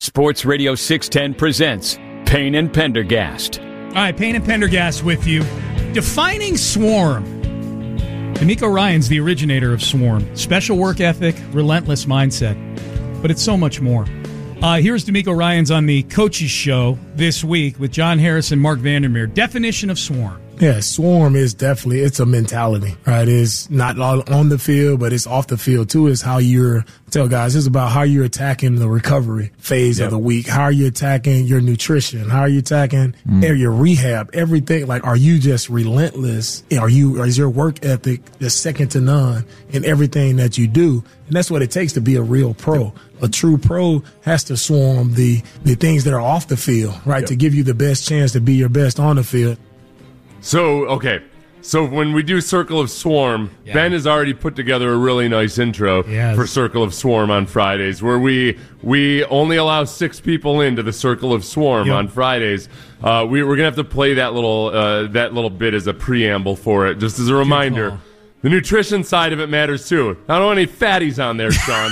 Sports Radio 610 presents Payne and Pendergast. All right, Payne and Pendergast with you. Defining Swarm. D'Amico Ryan's the originator of Swarm. Special work ethic, relentless mindset. But it's so much more. Here's D'Amico Ryan's on the Coaches Show this week with John Harris and Mark Vandermeer. Definition of Swarm. Yeah, Swarm is definitely, it's a mentality, right? It's not all on the field, but it's off the field too. It's how tell guys, it's about how you're attacking the recovery phase of the week. How are you attacking your nutrition? How are you attacking your rehab? Everything. Like, are you just relentless? Is your work ethic just second to none in everything that you do? And that's what it takes to be a real pro. A true pro has to swarm the things that are off the field, right? To give you the best chance to be your best on the field. So when we do Circle of Swarm, Ben has already put together a really nice intro for Circle of Swarm on Fridays, where we only allow 6 people into the Circle of Swarm on Fridays. We're going to have to play that little bit as a preamble for it, just as a reminder. The nutrition side of it matters too. I don't want any fatties on there, Sean.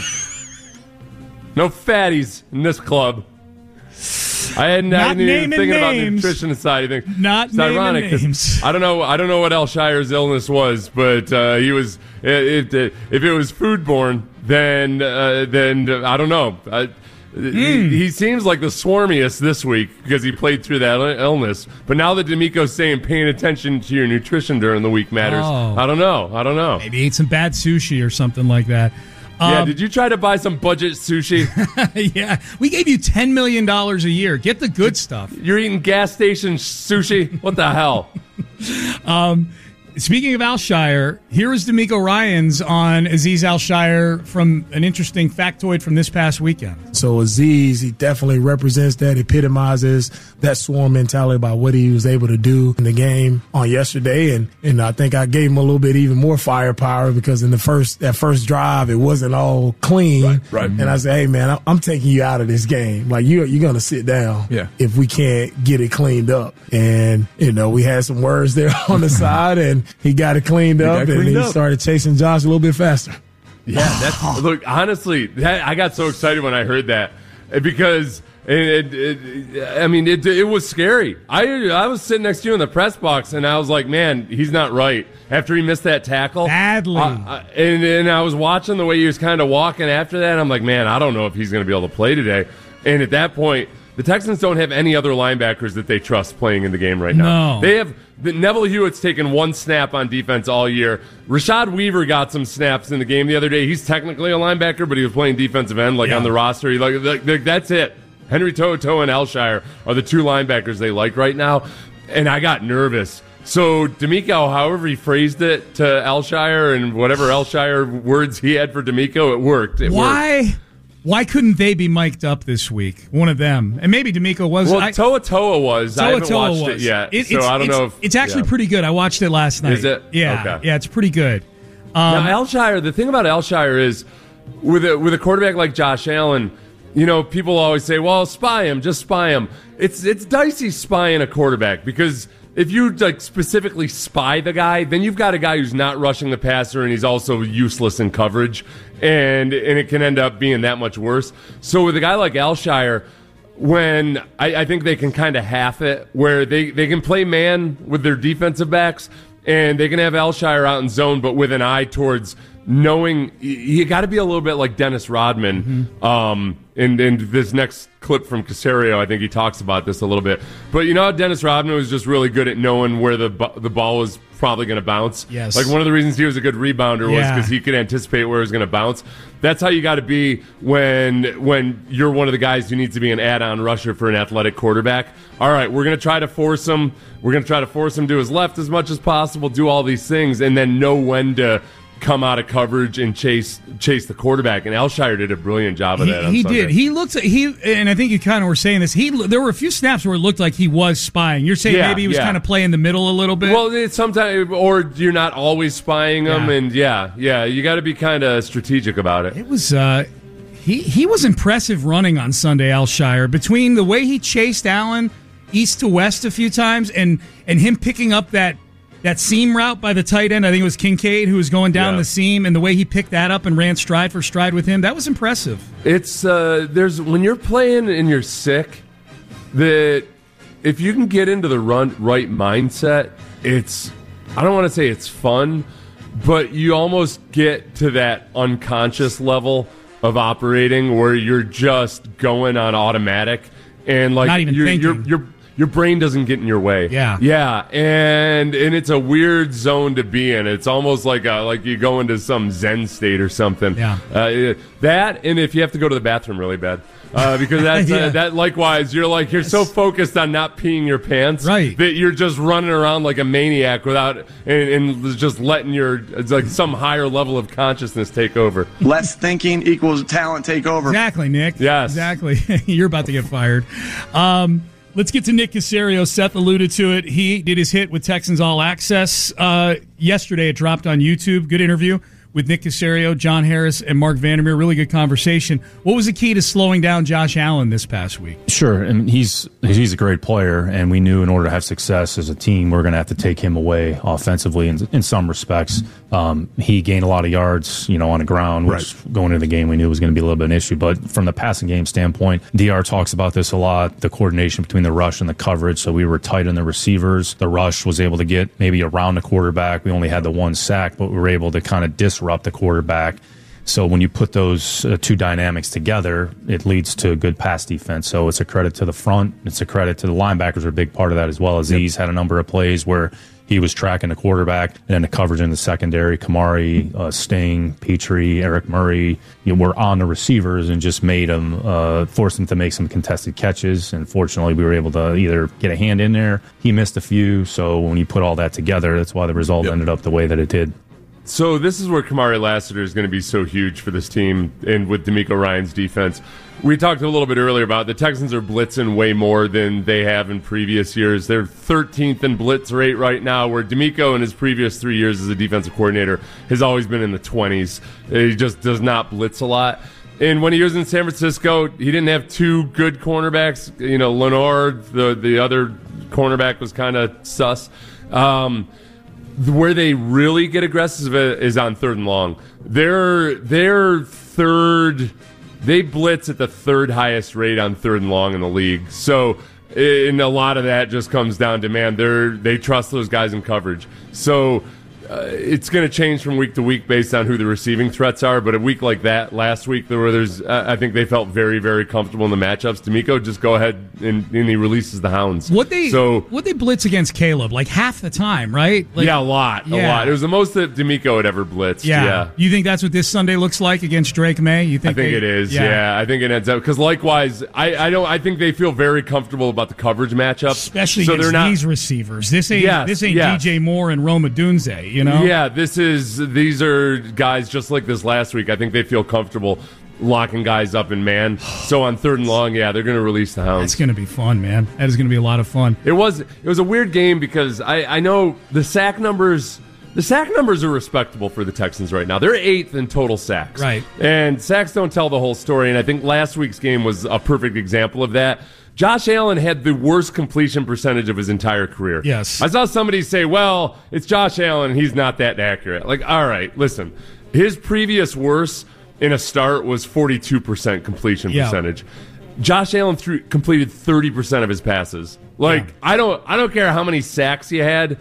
No fatties in this club. I hadn't even thinking about the nutrition side of things. Not naming ironic names. I don't know what Elshire's illness was, but he was. If it was foodborne, then I don't know. He seems like the swarmiest this week because he played through that illness. But now that D'Amico's saying paying attention to your nutrition during the week matters, I don't know. Maybe ate some bad sushi or something like that. Did you try to buy some budget sushi? Yeah, we gave you $10 million a year. Get the good stuff. You're eating gas station sushi? What the hell? Speaking of Alshire, here is D'Amico Ryan's on Aziz Alshire from an interesting factoid from this past weekend. So Aziz, he definitely represents that, epitomizes that swarm mentality about what he was able to do in the game on yesterday. And I think I gave him a little bit even more firepower because in that first drive, it wasn't all clean. Right. And I said, hey, man, I'm taking you out of this game. Like, you're going to sit down if we can't get it cleaned up. And, we had some words there on the side, and he got it cleaned up, and he started chasing Josh a little bit faster. Yeah, look, honestly, I got so excited when I heard that because it was scary. I was sitting next to you in the press box, and I was like, man, he's not right. After he missed that tackle. Badly. And I was watching the way he was kind of walking after that, and I'm like, man, I don't know if he's going to be able to play today. And at that point, the Texans don't have any other linebackers that they trust playing in the game right now. No. They have Neville Hewitt's taken one snap on defense all year. Rashad Weaver got some snaps in the game the other day. He's technically a linebacker, but he was playing defensive end on the roster. That's it. Henry To'oTo'o and Alshire are the 2 linebackers they like right now, and I got nervous. So D'Amico, however he phrased it to Alshire and whatever Alshire words he had for D'Amico, it worked. Why couldn't they be mic'd up this week? One of them. And maybe D'Amico was. Well, To'oTo'o was. I haven't watched it yet, so I don't know if... It's actually pretty good. I watched it last night. Is it? Yeah. Okay. Yeah, it's pretty good. Now, Alshire, the thing about Alshire is, with a quarterback like Josh Allen, people always say, well, spy him, just spy him. It's dicey spying a quarterback because... if you specifically spy the guy, then you've got a guy who's not rushing the passer and he's also useless in coverage, and it can end up being that much worse. So with a guy like Alshire, when I think they can kind of half it, where they can play man with their defensive backs, and they can have Alshire out in zone, but with an eye towards knowing you got to be a little bit like Dennis Rodman. And this next clip from Caserio, I think he talks about this a little bit. But Dennis Rodman was just really good at knowing where the ball was probably going to bounce. Yes. Like, one of the reasons he was a good rebounder was because he could anticipate where it was going to bounce. That's how you got to be when you're one of the guys who needs to be an add-on rusher for an athletic quarterback. All right, we're going to try to force him. We're going to try to force him to his left as much as possible, do all these things, and then know when to come out of coverage and chase the quarterback. And Alshire did a brilliant job of that. He did. He looked. And I think you kind of were saying this. There were a few snaps where it looked like he was spying. You're saying maybe he was kind of playing the middle a little bit. Well, it's sometimes, or you're not always spying him. And you got to be kind of strategic about it. It was. He was impressive running on Sunday, Alshire. Between the way he chased Allen east to west a few times and him picking up that that seam route by the tight end, I think it was Kincaid who was going down the seam, and the way he picked that up and ran stride for stride with him, that was impressive. It's when you're playing and you're sick, that if you can get into the right mindset, I don't want to say it's fun, but you almost get to that unconscious level of operating where you're just going on automatic and like not even thinking. Your brain doesn't get in your way. Yeah, and it's a weird zone to be in. It's almost like you go into some Zen state or something. Yeah, that, and if you have to go to the bathroom really bad, because that's that. Likewise, you're so focused on not peeing your pants, right, that you're just running around like a maniac without and just letting some higher level of consciousness take over. Less thinking equals talent take over. Exactly, Nick. Yes, exactly. You're about to get fired. Let's get to Nick Caserio. Seth alluded to it. He did his hit with Texans All Access yesterday. It dropped on YouTube. Good interview with Nick Caserio, John Harris, and Mark Vandermeer. Really good conversation. What was the key to slowing down Josh Allen this past week? Sure, and he's a great player, and we knew in order to have success as a team, we're going to have to take him away offensively in some respects. He gained a lot of yards, on the ground, which going into the game we knew was going to be a little bit of an issue. But from the passing game standpoint, DR talks about this a lot, the coordination between the rush and the coverage. So we were tight on the receivers. The rush was able to get maybe around the quarterback. We only had the one sack, but we were able to kind of disrupt the quarterback. So when you put those two dynamics together, it leads to a good pass defense. So it's a credit to the front. It's a credit to the linebackers are a big part of that as well. Azeez had a number of plays where he was tracking the quarterback, and then the coverage in the secondary, Kamari, Sting, Petrie, Eric Murray, were on the receivers and just made them, forced them to make some contested catches. And fortunately, we were able to either get a hand in there. He missed a few. So when you put all that together, that's why the result ended up the way that it did. So this is where Kamari Lassiter is going to be so huge for this team, and with DeMeco Ryans' defense. We talked a little bit earlier about the Texans are blitzing way more than they have in previous years. They're 13th in blitz rate right now, where DeMeco in his previous 3 years as a defensive coordinator has always been in the 20s. He just does not blitz a lot. And when he was in San Francisco, he didn't have two good cornerbacks. Lenore, the other cornerback, was kind of sus. Where they really get aggressive is on third and long. They blitz at the third highest rate on third and long in the league. So, and a lot of that just comes down to, man, they trust those guys in coverage. So it's going to change from week to week based on who the receiving threats are. But a week like that last week, I think they felt very, very comfortable in the matchups. DeMeco just go ahead and he releases the hounds. What they blitz against Caleb, like half the time, right? Like, a lot. It was the most that DeMeco had ever blitzed. Yeah. You think that's what this Sunday looks like against Drake May? I think it is. Yeah. I think it ends up because likewise, I think they feel very comfortable about the coverage matchup, especially against these receivers. This ain't DJ Moore and Rome Odunze. Yeah, these are guys just like this last week. I think they feel comfortable locking guys up in man. So on third and long, they're going to release the hounds. It's going to be fun, man. That is going to be a lot of fun. It was a weird game because I know the sack numbers. The sack numbers are respectable for the Texans right now. They're 8th in total sacks. Right. And sacks don't tell the whole story, and I think last week's game was a perfect example of that. Josh Allen had the worst completion percentage of his entire career. Yes. I saw somebody say, well, it's Josh Allen, he's not that accurate. Like, all right, listen. His previous worst in a start was 42% completion percentage. Josh Allen completed 30% of his passes. I don't care how many sacks he had.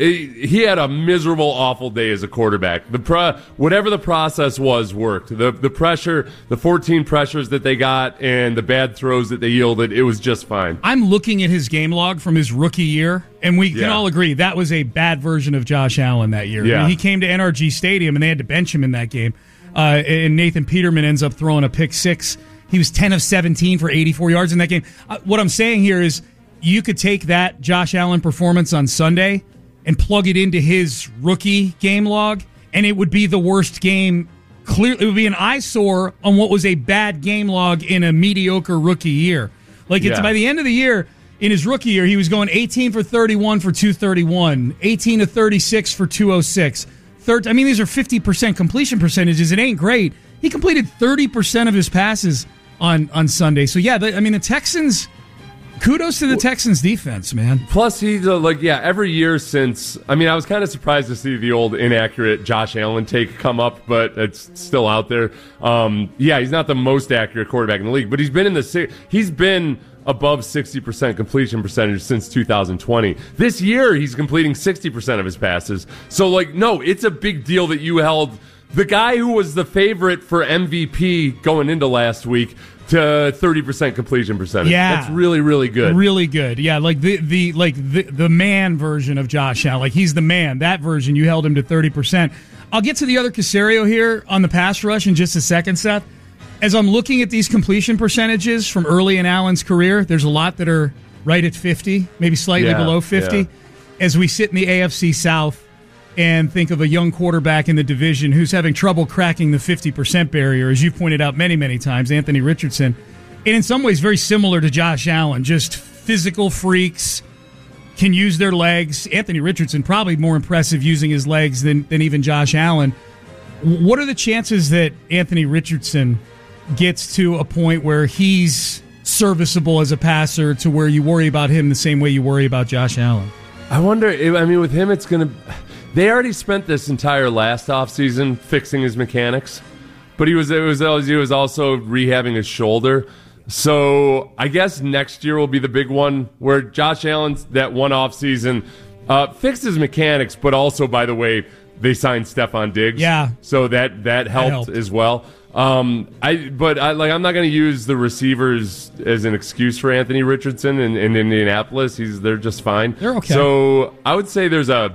He had a miserable, awful day as a quarterback. Whatever the process was worked. The pressure, the 14 pressures that they got, and the bad throws that they yielded, it was just fine. I'm looking at his game log from his rookie year, and we can all agree that was a bad version of Josh Allen that year. Yeah. I mean, he came to NRG Stadium, and they had to bench him in that game. And Nathan Peterman ends up throwing a pick six. He was 10 of 17 for 84 yards in that game. What I'm saying here is you could take that Josh Allen performance on Sunday and plug it into his rookie game log, and it would be the worst game. Clearly, it would be an eyesore on what was a bad game log in a mediocre rookie year. It's by the end of the year, in his rookie year, he was going 18 for 31 for 231, 18 to 36 for 206. These are 50% completion percentages. It ain't great. He completed 30% of his passes on Sunday. So, the Texans Kudos to the Texans defense, man. Plus, he's every year since. I mean, I was kind of surprised to see the old inaccurate Josh Allen take come up, but it's still out there. He's not the most accurate quarterback in the league, but he's been above 60% completion percentage since 2020. This year, he's completing 60% of his passes. So, it's a big deal that you held the guy who was the favorite for MVP going into last week to 30% completion percentage. Yeah, that's really, really good. Really good. Yeah, the man version of Josh Allen. He's the man. That version, you held him to 30%. I'll get to the other Caserio here on the pass rush in just a second, Seth. As I'm looking at these completion percentages from early in Allen's career, there's a lot that are right at 50, maybe slightly below 50. Yeah. As we sit in the AFC South and think of a young quarterback in the division who's having trouble cracking the 50% barrier, as you've pointed out many, many times, Anthony Richardson. And in some ways very similar to Josh Allen, just physical freaks, can use their legs. Anthony Richardson probably more impressive using his legs than even Josh Allen. What are the chances that Anthony Richardson gets to a point where he's serviceable as a passer to where you worry about him the same way you worry about Josh Allen? I wonder, with him, it's going to... They already spent this entire last offseason fixing his mechanics, but he was also rehabbing his shoulder. So I guess next year will be the big one where Josh Allen's that one offseason fixed his mechanics, but also, by the way, they signed Stephon Diggs. Yeah. So that helped as well. I'm not going to use the receivers as an excuse for Anthony Richardson in Indianapolis. They're just fine. They're okay. So I would say there's a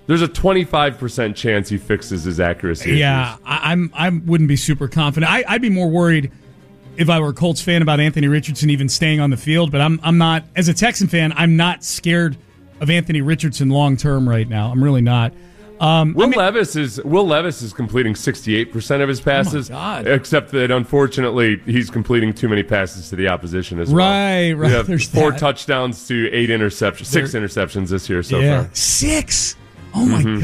25% chance he fixes his accuracy. Yeah, I wouldn't be super confident. I'd be more worried if I were a Colts fan about Anthony Richardson even staying on the field. But I'm not, as a Texan fan, I'm not scared of Anthony Richardson long term right now. I'm really not. Will Levis is completing 68% of his passes. Oh my God. Except that unfortunately he's completing too many passes to the opposition as well. Right. There's 4 touchdowns to 8 interceptions, 6 interceptions this year so far. 6. Oh my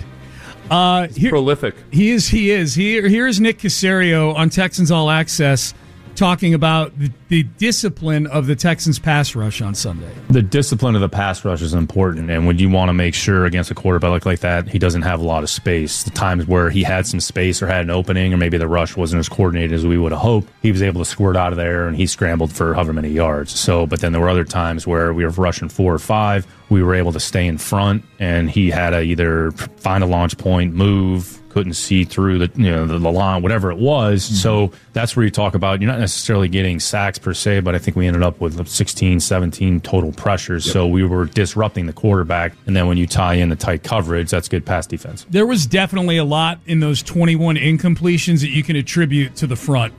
God. He's prolific. He is. Here's Nick Caserio on Texans All Access talking about the discipline of the Texans pass rush on Sunday. The discipline of the pass rush is important, and when you want to make sure against a quarterback like that, he doesn't have a lot of space. The times where he had some space or had an opening, or maybe the rush wasn't as coordinated as we would have hoped, he was able to squirt out of there, and he scrambled for however many yards. But then there were other times where we were rushing 4 or 5, we were able to stay in front, and he had to either find a launch point, move, couldn't see through the line, whatever it was. Mm-hmm. So that's where you talk about, you're not necessarily getting sacks per se, but I think we ended up with 16, 17 total pressures. Yep. So we were disrupting the quarterback. And then when you tie in the tight coverage, that's good pass defense. There was definitely a lot in those 21 incompletions that you can attribute to the front.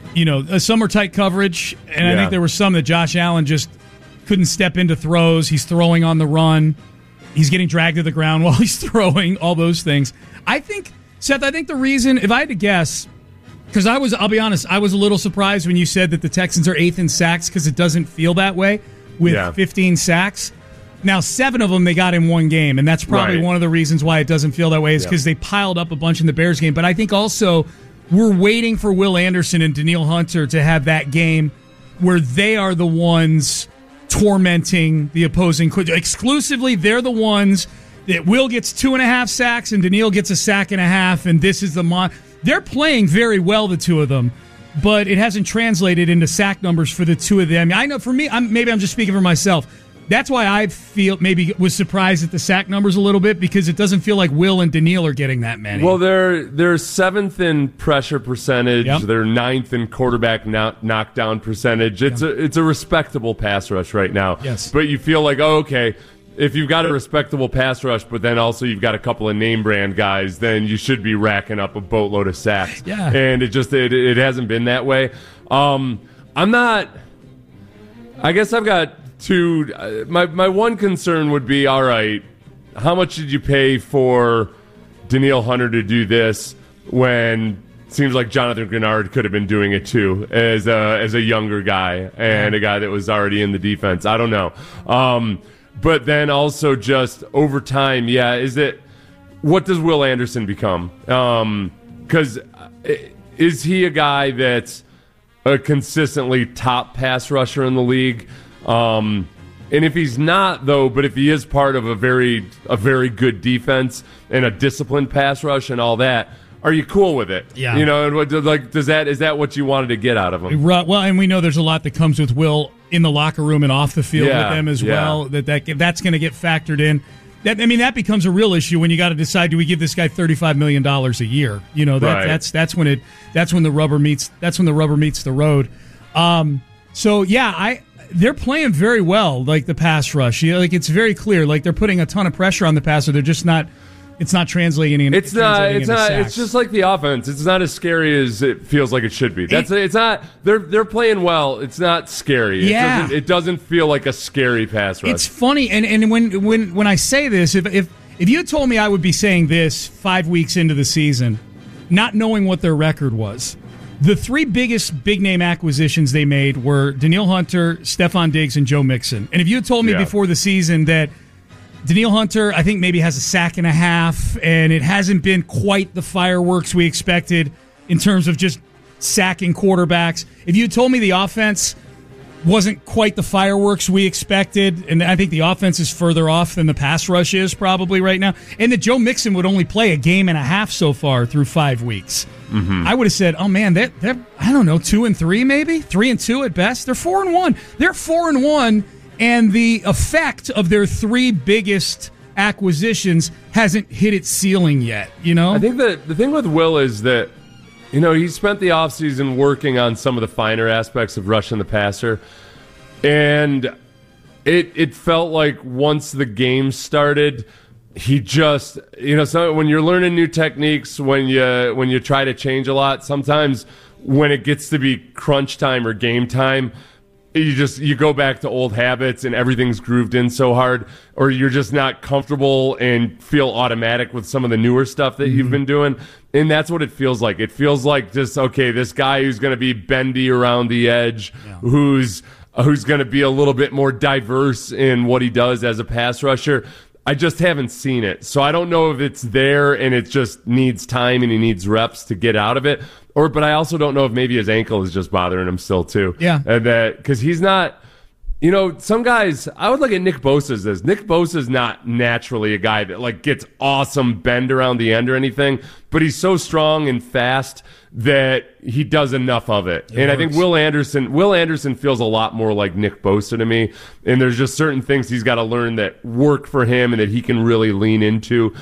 Some were tight coverage, and I think there were some that Josh Allen just couldn't step into throws. He's throwing on the run. He's getting dragged to the ground while he's throwing, all those things. Seth, I think the reason, if I had to guess, because I'll be honest, I was a little surprised when you said that the Texans are 8th in sacks, because it doesn't feel that way with 15 sacks. Now, 7 of them they got in one game, and that's probably one of the reasons why it doesn't feel that way is because they piled up a bunch in the Bears game. But I think also we're waiting for Will Anderson and Danielle Hunter to have that game where they are the ones tormenting the opposing. Exclusively, they're the ones that Will gets 2.5 sacks and Danielle gets a sack and a half, and this is they're playing very well, the two of them, but it hasn't translated into sack numbers for the two of them. I know for me, maybe I'm just speaking for myself. That's why I was surprised at the sack numbers a little bit, because it doesn't feel like Will and Danielle are getting that many. Well, they're 7th in pressure percentage. Yep. They're 9th in quarterback knockdown percentage. It's a respectable pass rush right now. Yes. But you feel like, okay, if you've got a respectable pass rush, but then also you've got a couple of name brand guys, then you should be racking up a boatload of sacks. Yeah. And it hasn't been that way. I guess I've got two. My one concern would be, all right, how much did you pay for Danielle Hunter to do this when it seems like Jonathan Grenard could have been doing it too as a younger guy and a guy that was already in the defense? I don't know. But then also just over time, what does Will Anderson become? Because is he a guy that's a consistently top pass rusher in the league? And if he's not, though, but if he is part of a very good defense and a disciplined pass rush and all that, are you cool with it? Yeah. Is that what you wanted to get out of him? Well, and we know there's a lot that comes with Will in the locker room and off the field with them as well. That's going to get factored in. That becomes a real issue when you got to decide: do we give this guy $35 million a year? That's when the rubber meets the road. They're playing very well, like the pass rush. It's very clear. Like they're putting a ton of pressure on the passer. They're just not. It's not translating into It's just like the offense. It's not as scary as it feels like it should be. It's not. They're playing well. It's not scary. Yeah. It doesn't feel like a scary pass rush. It's funny, and when I say this, if you had told me I would be saying this 5 weeks into the season, not knowing what their record was, the three biggest big name acquisitions they made were Danielle Hunter, Stephon Diggs, and Joe Mixon. And if you had told me before the season that Danielle Hunter, I think, maybe has a sack and a half, and it hasn't been quite the fireworks we expected in terms of just sacking quarterbacks. If you told me the offense wasn't quite the fireworks we expected, and I think the offense is further off than the pass rush is probably right now, and that Joe Mixon would only play a game and a half so far through 5 weeks, I would have said, oh man, they're I don't know, 2-3 maybe? 3-2 at best? They're 4-1. They're 4-1. And the effect of their three biggest acquisitions hasn't hit its ceiling yet, I think that the thing with Will is that, he spent the offseason working on some of the finer aspects of rushing the passer. And it felt like once the game started, he just, so when you're learning new techniques, when you try to change a lot, sometimes when it gets to be crunch time or game time, you go back to old habits and everything's grooved in so hard, or you're just not comfortable and feel automatic with some of the newer stuff that you've been doing. And that's what it feels like. It feels like just, okay, this guy who's going to be bendy around the edge, who's going to be a little bit more diverse in what he does as a pass rusher. I just haven't seen it. So I don't know if it's there and it just needs time and he needs reps to get out of it. But I also don't know if maybe his ankle is just bothering him still too. Yeah. And because he's not, some guys, I would look at Nick Bosa as this. Nick Bosa is not naturally a guy that gets awesome bend around the end or anything, but he's so strong and fast that he does enough of it. And I think Will Anderson feels a lot more like Nick Bosa to me. And there's just certain things he's got to learn that work for him and that he can really lean into.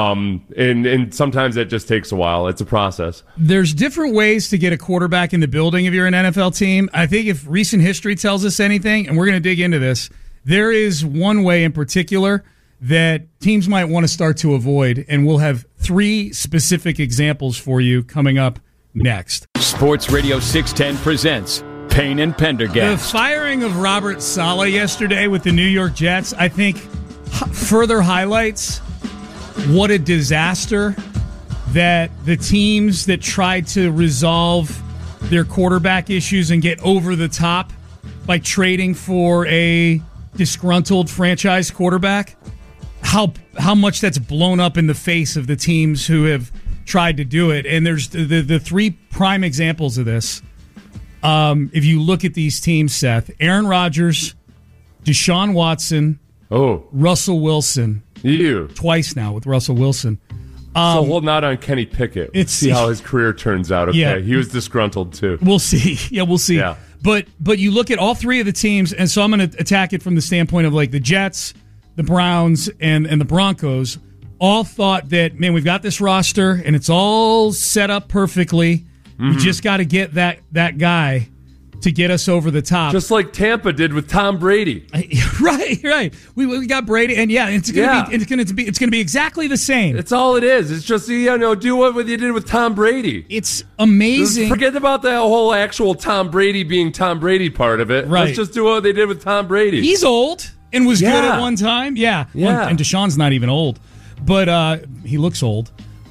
And sometimes that just takes a while. It's a process. There's different ways to get a quarterback in the building if you're an NFL team. I think if recent history tells us anything, and we're going to dig into this, there is one way in particular that teams might want to start to avoid, and we'll have 3 specific examples for you coming up next. Sports Radio 610 presents Payne and Pendergast. The firing of Robert Saleh yesterday with the New York Jets, I think, further highlights what a disaster that the teams that tried to resolve their quarterback issues and get over the top by trading for a disgruntled franchise quarterback, how much that's blown up in the face of the teams who have tried to do it. And there's the 3 prime examples of this. If you look at these teams, Seth, Aaron Rodgers, Deshaun Watson, Russell Wilson. Twice now with Russell Wilson. So holding out on Kenny Pickett. See how his career turns out. Okay, yeah. He was disgruntled too. We'll see. Yeah, we'll see. Yeah. But you look at all 3 of the teams, and so I'm going to attack it from the standpoint of the Jets, the Browns, and the Broncos. All thought that, man, we've got this roster and it's all set up perfectly. We just got to get that guy to get us over the top, just like Tampa did with Tom Brady. Right. We got Brady, and it's gonna be exactly the same. It's all it is. It's just do what you did with Tom Brady. It's amazing. Forget about the whole actual Tom Brady being Tom Brady part of it. Right. Let's just do what they did with Tom Brady. He's old and was good at one time. Yeah. And Deshaun's not even old, but he looks old.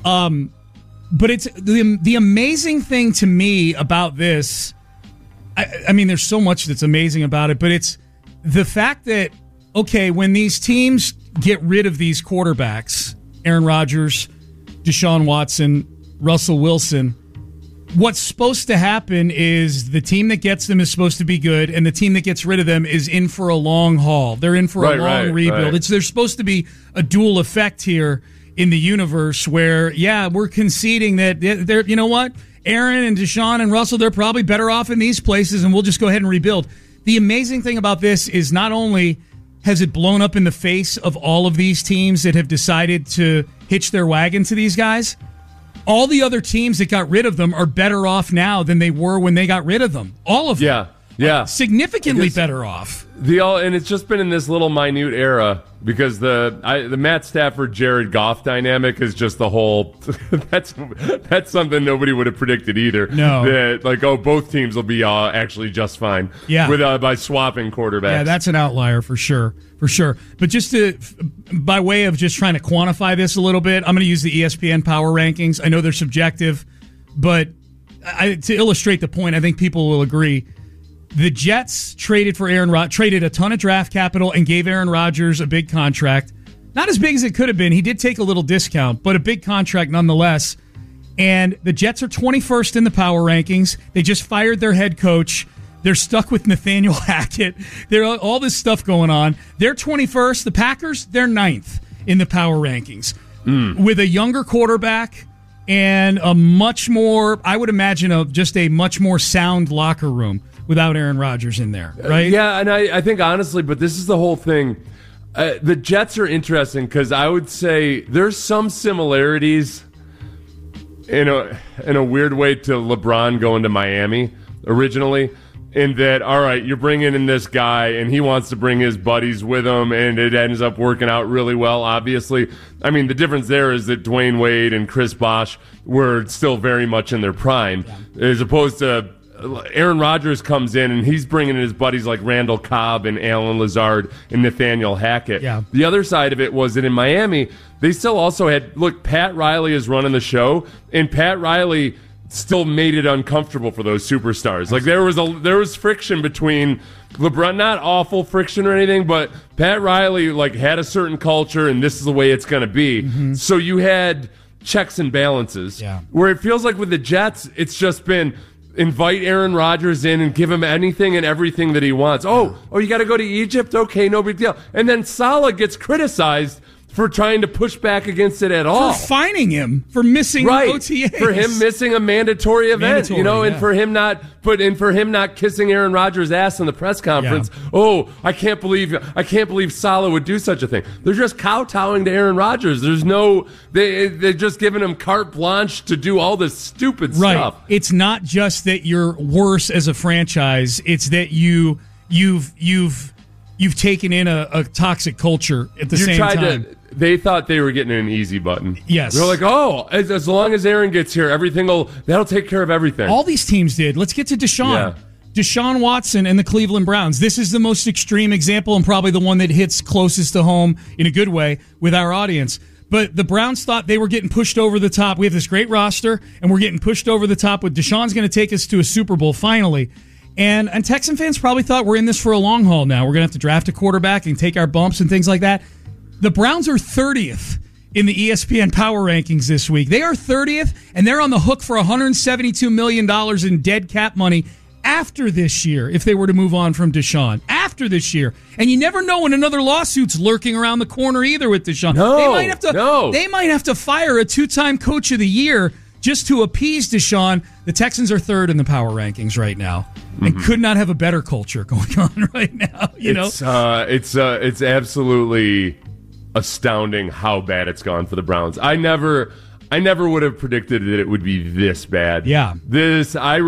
But it's the amazing thing to me about this. I mean, there's so much that's amazing about it, but it's the fact that, okay, when these teams get rid of these quarterbacks, Aaron Rodgers, Deshaun Watson, Russell Wilson, what's supposed to happen is the team that gets them is supposed to be good, and the team that gets rid of them is in for a long haul. They're in for a long rebuild. Right. There's supposed to be a dual effect here in the universe where, we're conceding that they're, you know what? Aaron and Deshaun and Russell, they're probably better off in these places, and we'll just go ahead and rebuild. The amazing thing about this is not only has it blown up in the face of all of these teams that have decided to hitch their wagon to these guys, all the other teams that got rid of them are better off now than they were when they got rid of them. All of them. Yeah. Significantly better off. And it's just been in this little minute era because the Matt Stafford Jared Goff dynamic is just the whole. that's something nobody would have predicted either. No, that both teams will be actually just fine. Yeah, with by swapping quarterbacks. Yeah, that's an outlier for sure. But just by way of just trying to quantify this a little bit, I'm going to use the ESPN power rankings. I know they're subjective, but to illustrate the point, I think people will agree. The Jets traded a ton of draft capital and gave Aaron Rodgers a big contract. Not as big as it could have been. He did take a little discount, but a big contract nonetheless. And the Jets are 21st in the power rankings. They just fired their head coach. They're stuck with Nathaniel Hackett. There's all this stuff going on. They're 21st. The Packers, they're 9th in the power rankings. With a younger quarterback and a much more, I would imagine, just a much more sound locker room without Aaron Rodgers in there, right? Yeah, and I think honestly, but this is the whole thing. The Jets are interesting because I would say there's some similarities in a weird way to LeBron going to Miami originally. In that, all right, you're bringing in this guy, and he wants to bring his buddies with him, and it ends up working out really well, obviously. I mean, the difference there is that Dwayne Wade and Chris Bosh were still very much in their prime, as opposed to Aaron Rodgers comes in, and he's bringing in his buddies like Randall Cobb and Alan Lazard and Nathaniel Hackett. Yeah. The other side of it was that in Miami, they still also had, Pat Riley is running the show, and Pat Riley still made it uncomfortable for those superstars. Like there was friction between LeBron, not awful friction or anything, but Pat Riley had a certain culture, and this is the way it's going to be. Mm-hmm. So you had checks and balances. Yeah. Where it feels like with the Jets, it's just been invite Aaron Rodgers in and give him anything and everything that he wants. Oh, you got to go to Egypt? Okay, no big deal. And then Saleh gets criticized for trying to push back against it at all. For fining him for missing OTAs. For him missing a mandatory event, and for him not kissing Aaron Rodgers' ass in the press conference. Yeah. Oh, I can't believe Saleh would do such a thing. They're just kowtowing to Aaron Rodgers. They're just giving him carte blanche to do all this stupid stuff. It's not just that you're worse as a franchise, it's that you've taken in a toxic culture at the same time. They thought they were getting an easy button. Yes. They're like, as long as Aaron gets here, that'll take care of everything. All these teams did. Let's get to Deshaun. Yeah. Deshaun Watson and the Cleveland Browns. This is the most extreme example and probably the one that hits closest to home in a good way with our audience. But the Browns thought they were getting pushed over the top. We have this great roster, and we're getting pushed over the top with Deshaun's going to take us to a Super Bowl finally. And Texan fans probably thought we're in this for a long haul now. We're going to have to draft a quarterback and take our bumps and things like that. The Browns are 30th in the ESPN Power Rankings this week. They are 30th, and they're on the hook for $172 million in dead cap money after this year if they were to move on from Deshaun. After this year. And you never know when another lawsuit's lurking around the corner either with Deshaun. They might have to fire a two-time Coach of the Year just to appease Deshaun. The Texans are 3rd in the power rankings right now, and could not have a better culture going on right now. It's absolutely astounding how bad it's gone for the Browns. I never would have predicted that it would be this bad. Yeah. I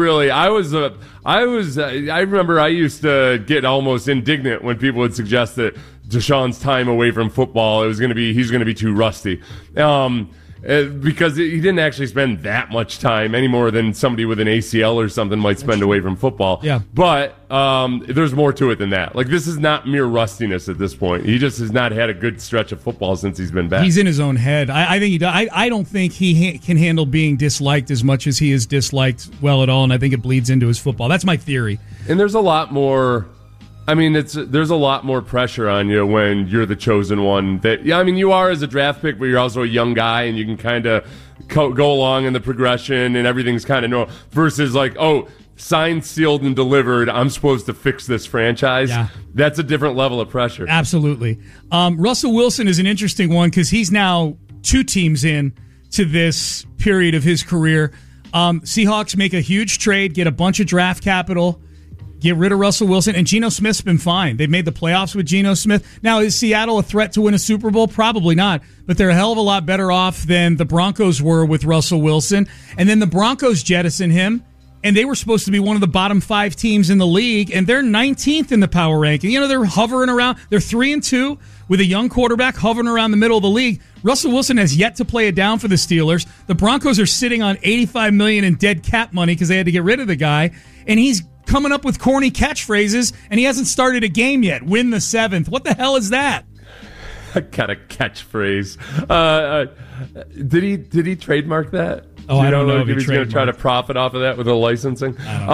remember I used to get almost indignant when people would suggest that Deshaun's time away from football, he's going to be too rusty. Because he didn't actually spend that much time any more than somebody with an ACL or something might spend away from football. Yeah. But there's more to it than that. This is not mere rustiness at this point. He just has not had a good stretch of football since he's been back. He's in his own head. I think he does. I don't think he can handle being disliked as much as he is disliked well at all, and I think it bleeds into his football. That's my theory. And there's a lot more... there's a lot more pressure on you when you're the chosen one. You are as a draft pick, but you're also a young guy, and you can kind of go along in the progression and everything's kind of normal versus like, oh, signed, sealed, and delivered. I'm supposed to fix this franchise. Yeah. That's a different level of pressure. Absolutely. Russell Wilson is an interesting one because he's now 2 teams in to this period of his career. Seahawks make a huge trade, get a bunch of draft capital, get rid of Russell Wilson, and Geno Smith's been fine. They've made the playoffs with Geno Smith. Now, is Seattle a threat to win a Super Bowl? Probably not, but they're a hell of a lot better off than the Broncos were with Russell Wilson. And then the Broncos jettison him, and they were supposed to be one of the bottom 5 teams in the league, and they're 19th in the power ranking. You know, they're hovering around. They're 3-2 with a young quarterback hovering around the middle of the league. Russell Wilson has yet to play it down for the Steelers. The Broncos are sitting on $85 million in dead cap money because they had to get rid of the guy, and he's coming up with corny catchphrases, and he hasn't started a game yet. Win the 7th. What the hell is that? I got a catchphrase. Did he trademark that? Oh, I don't know if he's going to try to profit off of that with the licensing.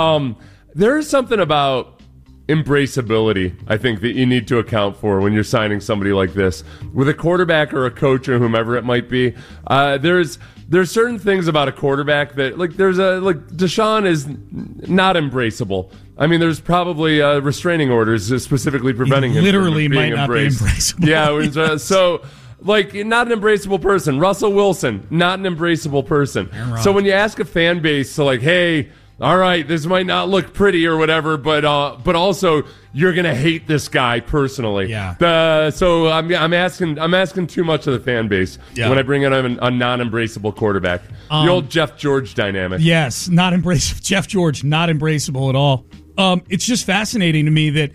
There is something about embraceability, I think, that you need to account for when you're signing somebody like this. With a quarterback or a coach or whomever it might be, there's certain things about a quarterback that, like, Deshaun is not embraceable. I mean, there's probably restraining orders specifically preventing him literally from being might embraced. Not be embraceable. Yeah, Yes. So, like, not an embraceable person. Russell Wilson, not an embraceable person. So when you ask a fan base to, like, hey, all right, this might not look pretty or whatever, but also you're gonna hate this guy personally. Yeah. So I'm asking too much of the fan base when I bring in a non-embraceable quarterback. The old Jeff George dynamic. Yes, not embraceable. Jeff George, not embraceable at all. It's just fascinating to me that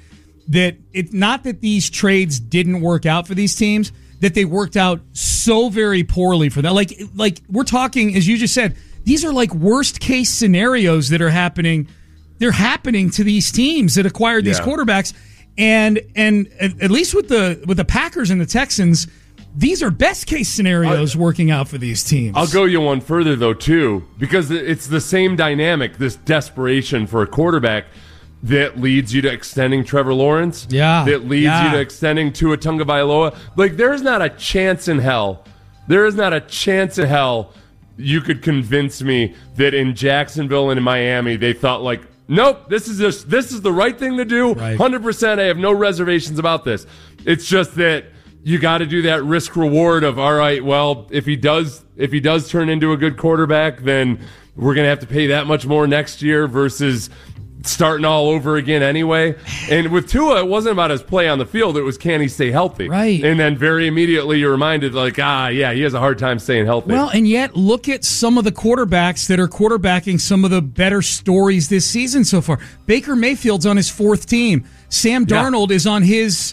it's not that these trades didn't work out for these teams, that they worked out so very poorly for them. Like we're talking, as you just said, these are like worst case scenarios that are happening. They're happening to these teams that acquired these quarterbacks, and at least with the Packers and the Texans, these are best case scenarios working out for these teams. I'll go you one further though too, because it's the same dynamic. This desperation for a quarterback that leads you to extending Trevor Lawrence. Yeah. That leads you to extending Tua Tagovailoa. Like, there's not a chance in hell. There is not a chance in hell you could convince me that in Jacksonville and in Miami they thought, like, nope, this is the right thing to do. Right. 100%. I have no reservations about this. It's just that you got to do that risk reward of, all right, well, if he does turn into a good quarterback, then we're going to have to pay that much more next year versus starting all over again anyway. And with Tua, it wasn't about his play on the field. It was, can he stay healthy? Right. And then very immediately you're reminded, like, yeah, he has a hard time staying healthy. Well, and yet look at some of the quarterbacks that are quarterbacking some of the better stories this season so far. Baker Mayfield's on his 4th team. Sam Darnold is on his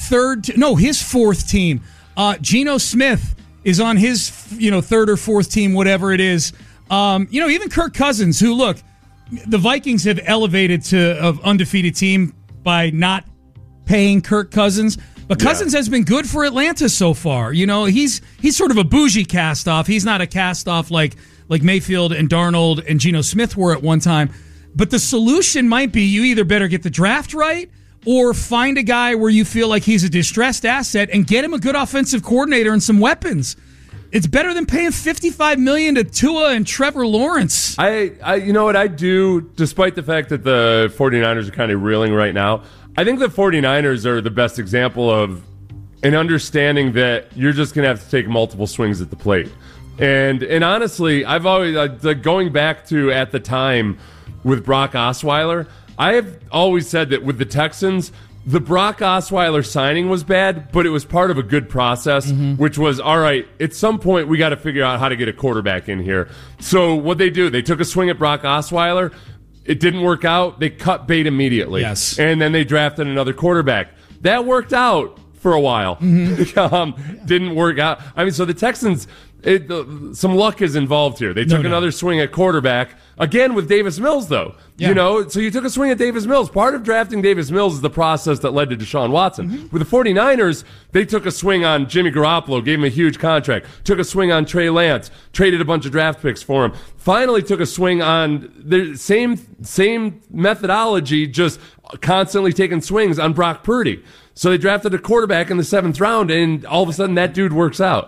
4th team. Geno Smith is on his 3rd or 4th team, whatever it is. Even Kirk Cousins, who, look, the Vikings have elevated to an undefeated team by not paying Kirk Cousins, but Cousins has been good for Atlanta so far. You know, he's sort of a bougie cast-off. He's not a cast-off like Mayfield and Darnold and Geno Smith were at one time. But the solution might be you either better get the draft right or find a guy where you feel like he's a distressed asset and get him a good offensive coordinator and some weapons. It's better than paying $55 million to Tua and Trevor Lawrence. I you know what I do, despite the fact that the 49ers are kind of reeling right now, I think the 49ers are the best example of an understanding that you're just going to have to take multiple swings at the plate. And honestly, I've always, going back to at the time with Brock Osweiler, I have always said that with the Texans, the Brock Osweiler signing was bad, but it was part of a good process, which was, all right, at some point we got to figure out how to get a quarterback in here. So what they do, they took a swing at Brock Osweiler. It didn't work out. They cut bait immediately. Yes. And then they drafted another quarterback. That worked out for a while. Didn't work out. I mean, so the Texans, some luck is involved here. They took another swing at quarterback, again with Davis Mills, though. Yeah. So you took a swing at Davis Mills. Part of drafting Davis Mills is the process that led to Deshaun Watson. With the 49ers, they took a swing on Jimmy Garoppolo, gave him a huge contract, took a swing on Trey Lance, traded a bunch of draft picks for him, finally took a swing on the same methodology, just constantly taking swings on Brock Purdy. So they drafted a quarterback in the 7th round, and all of a sudden that dude works out. Yep.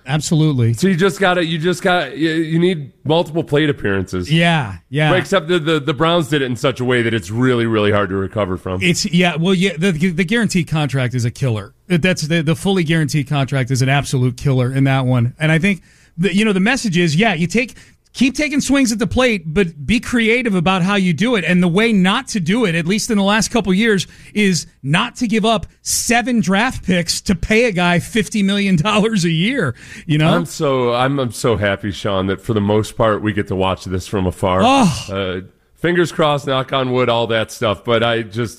absolutely. So you need multiple plate appearances. Yeah. But except the Browns did it in such a way that it's really, really hard to recover from. The guaranteed contract is a killer. That's the fully guaranteed contract is an absolute killer in that one. And I think the message is, keep taking swings at the plate, but be creative about how you do it. And the way not to do it, at least in the last couple of years, is not to give up 7 draft picks to pay a guy $50 million a year. I'm so happy, Sean, that for the most part we get to watch this from afar. Fingers crossed, knock on wood, all that stuff. But I just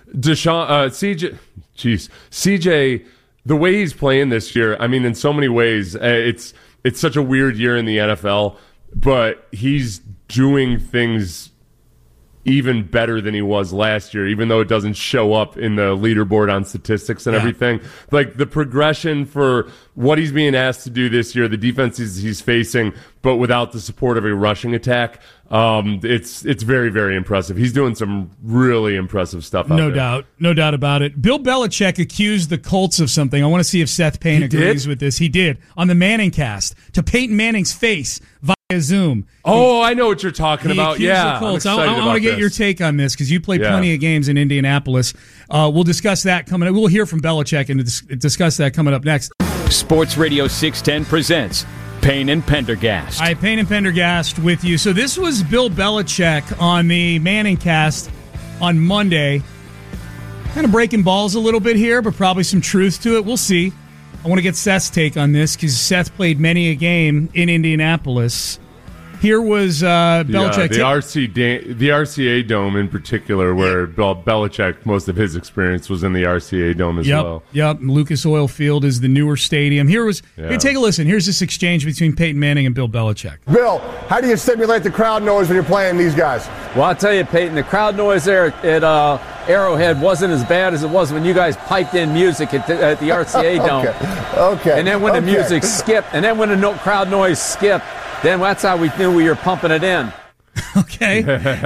CJ, the way he's playing this year. I mean, in so many ways, it's such a weird year in the NFL. But he's doing things even better than he was last year, even though it doesn't show up in the leaderboard on statistics and everything. Like the progression for what he's being asked to do this year, the defenses he's facing, but without the support of a rushing attack, it's very, very impressive. He's doing some really impressive stuff out there. No doubt about it. Bill Belichick accused the Colts of something. I want to see if Seth Payne agrees with this. He did on the Manning cast to Peyton Manning's face via Zoom. I know what you're talking about. Yeah, I want to get your take on this because you play plenty of games in Indianapolis. We'll discuss that coming up. We'll hear from Belichick and discuss that coming up next. Sports Radio 610 presents Payne and Pendergast. Hi, Payne and Pendergast with you. So this was Bill Belichick on the Manning cast on Monday. Kind of breaking balls a little bit here, but probably some truth to it. We'll see. I want to get Seth's take on this because Seth played many a game in Indianapolis. Here was Belichick. The RCA Dome in particular, where Belichick, most of his experience was in the RCA Dome as well. Yep, Lucas Oil Field is the newer stadium. Here, take a listen. Here's this exchange between Peyton Manning and Bill Belichick. Bill, how do you simulate the crowd noise when you're playing these guys? Well, I'll tell you, Peyton, the crowd noise there at Arrowhead wasn't as bad as it was when you guys piped in music at the RCA Dome. Okay. And then when the music skipped, and then when the crowd noise skipped, then that's how we knew we were pumping it in. Okay.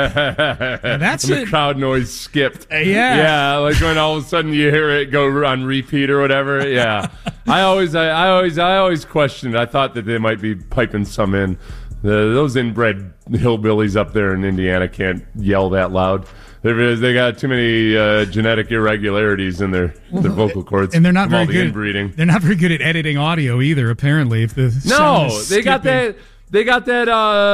That's the crowd noise skipped. Yeah, like when all of a sudden you hear it go on repeat or whatever. Yeah. I always questioned. I thought that they might be piping some in. Those inbred hillbillies up there in Indiana can't yell that loud. They got too many genetic irregularities in their vocal cords, and they're not very good. Inbreeding. They're not very good at editing audio either. Apparently, if the got that. They got that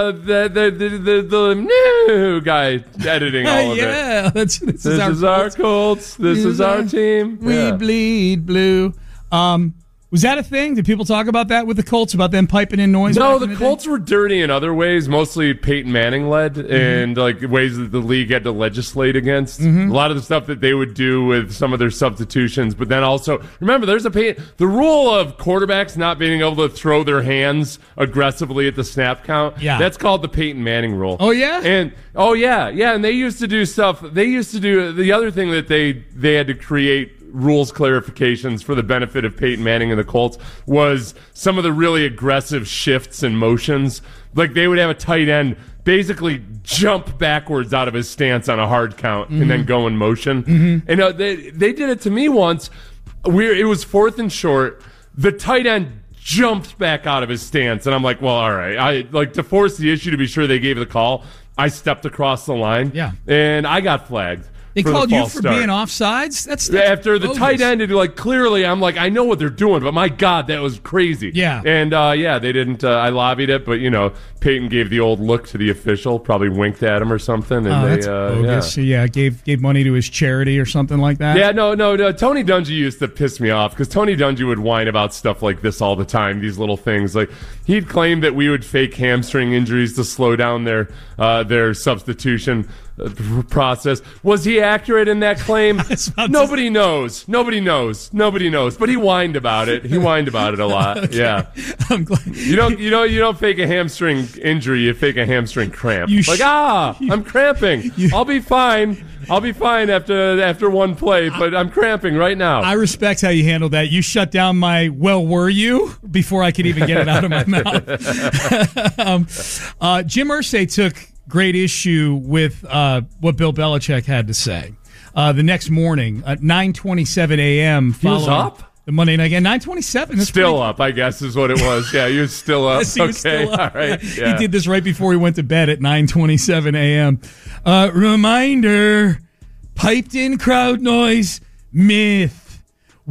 the new guy editing all of it. This is our Colts. This is our team. We bleed blue. Was that a thing? Did people talk about that with the Colts, about them piping in noise? No, the Colts were dirty in other ways, mostly Peyton Manning led, and like ways that the league had to legislate against. A lot of the stuff that they would do with some of their substitutions, but then also, remember, there's the rule of quarterbacks not being able to throw their hands aggressively at the snap count. Yeah. That's called the Peyton Manning rule. Oh, yeah? And they used to do stuff. They used to do the other thing that they had to create rules clarifications for the benefit of Peyton Manning and the Colts was some of the really aggressive shifts and motions. Like they would have a tight end basically jump backwards out of his stance on a hard count and then go in motion. And they did it to me once. It was 4th and short. The tight end jumped back out of his stance, and I'm like, well, all right. I like to force the issue to be sure they gave the call. I stepped across the line, and I got flagged. They called you for being offsides? That's after the bogus. tight end, like clearly, I'm like, I know what they're doing, but my God, that was crazy. Yeah. And they didn't. I lobbied it, but Peyton gave the old look to the official, probably winked at him or something, and that's bogus. Gave money to his charity or something like that. Yeah, no. Tony Dungy used to piss me off because Tony Dungy would whine about stuff like this all the time. These little things, like he'd claim that we would fake hamstring injuries to slow down their substitution process. Was he accurate in that claim? Nobody knows. But he whined about it. He whined about it a lot. Okay. Yeah. I'm glad. You don't fake a hamstring injury. You fake a hamstring cramp. I'm cramping. I'll be fine. after one play, but I'm cramping right now. I respect how you handled that. You shut down my "well, were you?" before I could even get it out of my mouth. Jim Irsay took great issue with what Bill Belichick had to say. The next morning at 9:27 a.m. He was up? The Monday night game, 9:27. Still up, I guess, is what it was. Yeah, he was still up. Yes, he was still up. All right. Yeah. He did this right before he went to bed at 9:27 a.m. Reminder, piped-in crowd noise, myth,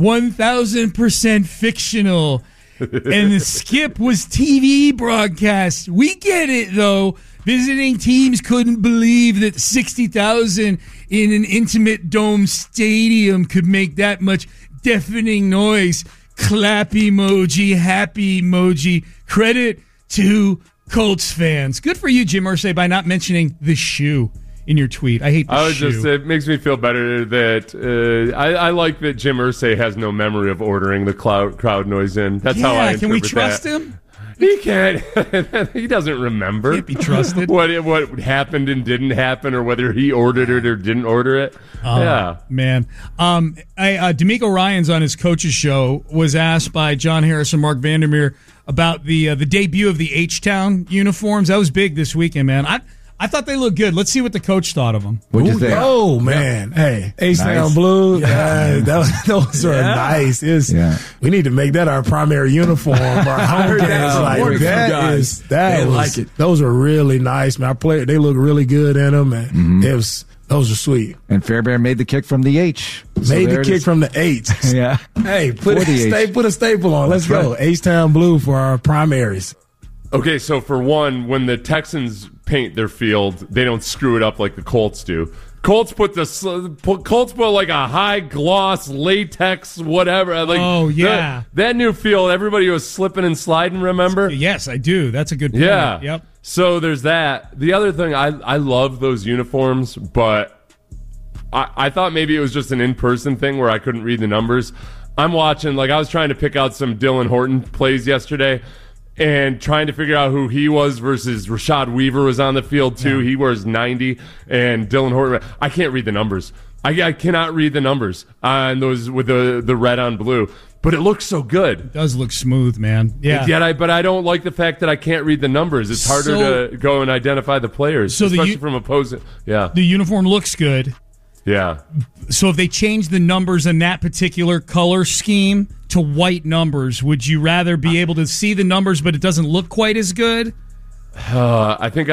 1,000% fictional. And the skip was TV broadcast. We get it, though. Visiting teams couldn't believe that 60,000 in an intimate dome stadium could make that much deafening noise. Clap emoji, happy emoji. Credit to Colts fans. Good for you, Jim Irsay, by not mentioning the shoe in your tweet. I hate the shoe. It makes me feel better that I like that Jim Irsay has no memory of ordering the crowd noise in. That's how I interpret that. Can we trust him? He can't. He doesn't remember. Can't be trusted. What happened and didn't happen, or whether he ordered it or didn't order it. Yeah, man. D'Amico Ryans on his coach's show was asked by John Harris and Mark Vandermeer about the debut of the H-Town uniforms. That was big this weekend, man. I thought they looked good. Let's see what the coach thought of them. What'd you think? Oh, man. Hey, H-Town Blue. Yeah. Those are nice. We need to make that our primary uniform for our home games. Those are really nice, man. They look really good in them, and those are sweet. And Fairbairn made the kick from the H. From the H. Yeah. Hey, put a staple on. Let's go. H-Town Blue for our primaries. Okay, so for one, when the Texans paint their field, they don't screw it up like the Colts do. Colts put like a high gloss latex whatever. That new field, everybody was slipping and sliding. Remember? Yes, I do. That's a good point. Yeah. Yep. So there's that. The other thing, I love those uniforms, but I thought maybe it was just an in-person thing where I couldn't read the numbers. I'm watching, I was trying to pick out some Dylan Horton plays yesterday, and trying to figure out who he was versus Rashad Weaver was on the field too. Yeah. He wears 90, and Dylan Horton. I can't read the numbers. I cannot read the numbers on those with the red on blue. But it looks so good. It does look smooth, man. Yeah. But I don't like the fact that I can't read the numbers. It's harder to go and identify the players, especially from opposing. Yeah. The uniform looks good. Yeah. So if they change the numbers in that particular color scheme to white numbers, would you rather be able to see the numbers but it doesn't look quite as good? I think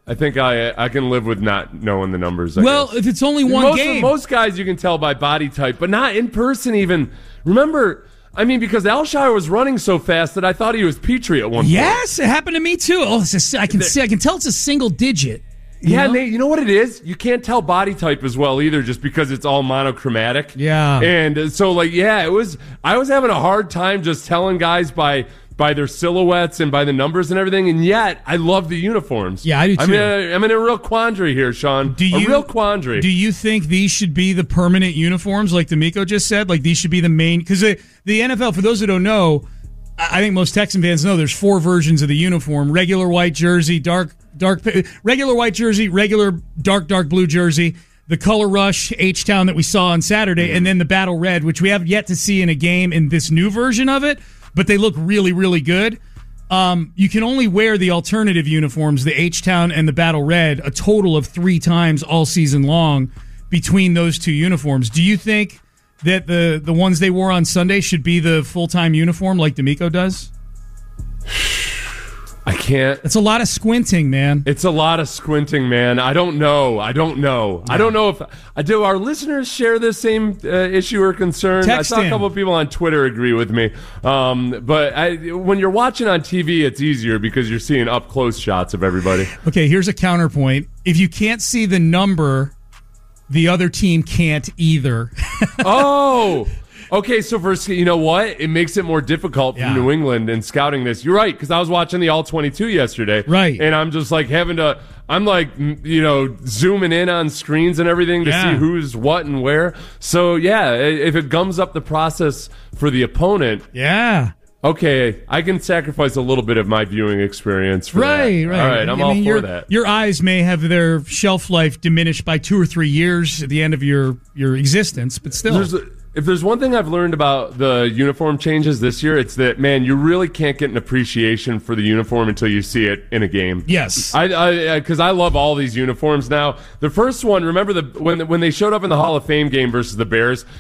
I can live with not knowing the numbers. I guess. If it's only one game. Most guys you can tell by body type, but not in person even. Remember, because Alshire was running so fast that I thought he was Petrie at one point. Yes, it happened to me too. I can tell it's a single digit. Nate, you know what it is? You can't tell body type as well either, just because it's all monochromatic. Yeah. And so, it was. I was having a hard time just telling guys by their silhouettes and by the numbers and everything, and yet I love the uniforms. Yeah, I do too. I'm in a real quandary here, Sean. A real quandary. Do you think these should be the permanent uniforms, like D'Amico just said? Like these should be the main? Because the NFL, for those who don't know, I think most Texan fans know there's 4 versions of the uniform: regular white jersey, regular white jersey, regular dark blue jersey, the Color Rush H-Town that we saw on Saturday, and then the Battle Red, which we have yet to see in a game in this new version of it, but they look really, really good. You can only wear the alternative uniforms, the H-Town and the Battle Red, a total of 3 times all season long between those 2 uniforms. Do you think that the ones they wore on Sunday should be the full-time uniform like D'Amico does? I can't. It's a lot of squinting, man. It's a lot of squinting, man. I don't know. No. I don't know if do our listeners share this same issue or concern. Text I saw a couple of people on Twitter agree with me. But when you're watching on TV, it's easier because you're seeing up close shots of everybody. Okay, here's a counterpoint. If you can't see the number, the other team can't either. Oh. Okay, so you know what? It makes it more difficult for New England in scouting this. You're right, because I was watching the All-22 yesterday. Right. And I'm just zooming in on screens and everything to see who's what and where. So, if it gums up the process for the opponent. Yeah. Okay, I can sacrifice a little bit of my viewing experience for that. Right. All right, I'm all for that. Your eyes may have their shelf life diminished by 2 or 3 years at the end of your existence, but still. If there's one thing I've learned about the uniform changes this year, it's that, man, you really can't get an appreciation for the uniform until you see it in a game. Yes. Because I love all these uniforms now. The first one, remember when they showed up in the Hall of Fame game versus the Bears,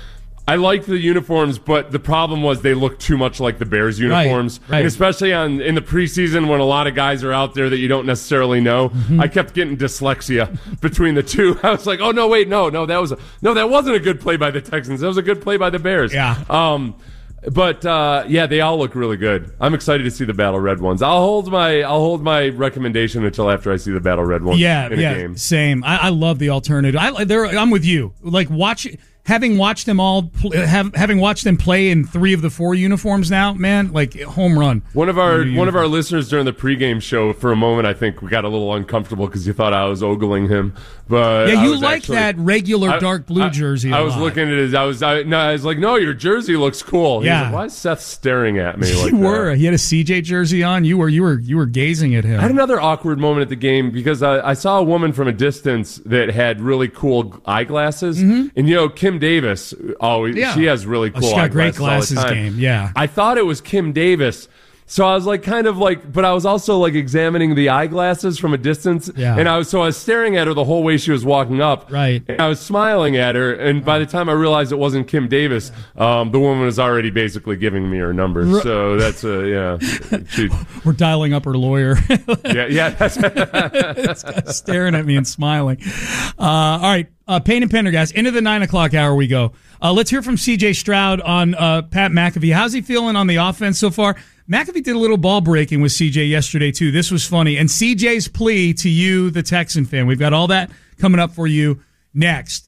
I liked the uniforms, but the problem was they looked too much like the Bears uniforms. Right. And especially in the preseason when a lot of guys are out there that you don't necessarily know. I kept getting dyslexia between the two. I was like, oh, no, wait, no, that wasn't a good play by the Texans. That was a good play by the Bears. Yeah. But they all look really good. I'm excited to see the Battle Red ones. I'll hold my recommendation until after I see the Battle Red ones in a game. Same. I love the alternative. I'm with you. Like having watched them having watched them play in 3 of the 4 uniforms now, man, like home run. One of our listeners during the pregame show, for a moment, I think we got a little uncomfortable because he thought I was ogling him. But yeah, you like that regular dark blue jersey. I was looking at it. I was like, no, your jersey looks cool. Yeah. Like, why is Seth staring at me like you were. He had a CJ jersey on. You were gazing at him. I had another awkward moment at the game because I saw a woman from a distance that had really cool eyeglasses, and Kim Davis. She has really cool. She's got great glasses all the time. game. Yeah, I thought it was Kim Davis. So I was like, but I was also like examining the eyeglasses from a distance. Yeah. And I was staring at her the whole way she was walking up. Right. And I was smiling at her. And by the time I realized it wasn't Kim Davis, the woman was already basically giving me her number. So that's we're dialing up her lawyer. yeah. That's staring at me and smiling. All right. Payne and Pendergast, into the 9 o'clock hour we go. Let's hear from C.J. Stroud on Pat McAfee. How's he feeling on the offense so far? McAfee did a little ball breaking with C.J. yesterday, too. This was funny. And C.J.'s plea to you, the Texan fan. We've got all that coming up for you next.